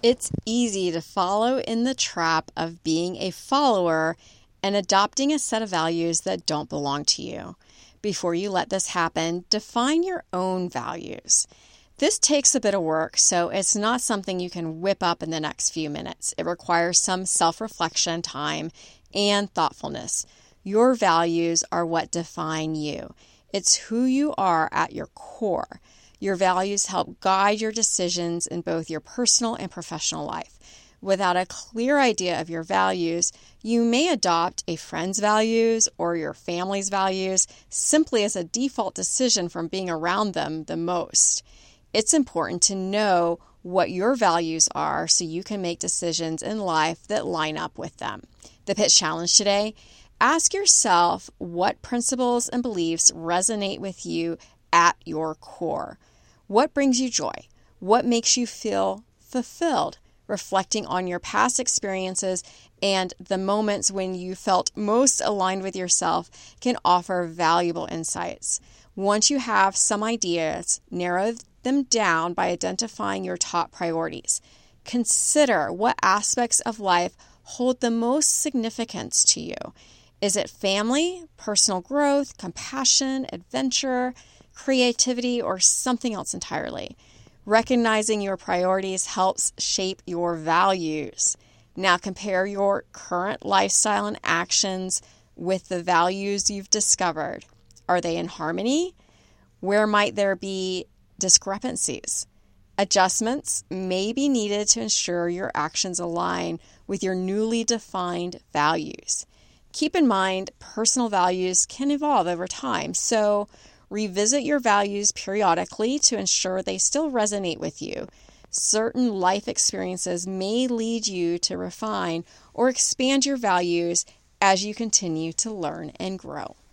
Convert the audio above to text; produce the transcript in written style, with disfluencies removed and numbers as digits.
It's easy to follow in the trap of being a follower and adopting a set of values that don't belong to you. Before you let this happen, define your own values. This takes a bit of work, so it's not something you can whip up in the next few minutes. It requires some self-reflection time and thoughtfulness. Your values are what define you. It's who you are at your core. Your values help guide your decisions in both your personal and professional life. Without a clear idea of your values, you may adopt a friend's values or your family's values simply as a default decision from being around them the most. It's important to know what your values are so you can make decisions in life that line up with them. The pitch challenge today: ask yourself what principles and beliefs resonate with you at your core. What brings you joy? What makes you feel fulfilled? Reflecting on your past experiences and the moments when you felt most aligned with yourself can offer valuable insights. Once you have some ideas, narrow them down by identifying your top priorities. Consider what aspects of life hold the most significance to you. Is it family, personal growth, compassion, adventure, creativity, or something else entirely? Recognizing your priorities helps shape your values. Now compare your current lifestyle and actions with the values you've discovered. Are they in harmony? Where might there be discrepancies? Adjustments may be needed to ensure your actions align with your newly defined values. Keep in mind, personal values can evolve over time, so revisit your values periodically to ensure they still resonate with you. Certain life experiences may lead you to refine or expand your values as you continue to learn and grow.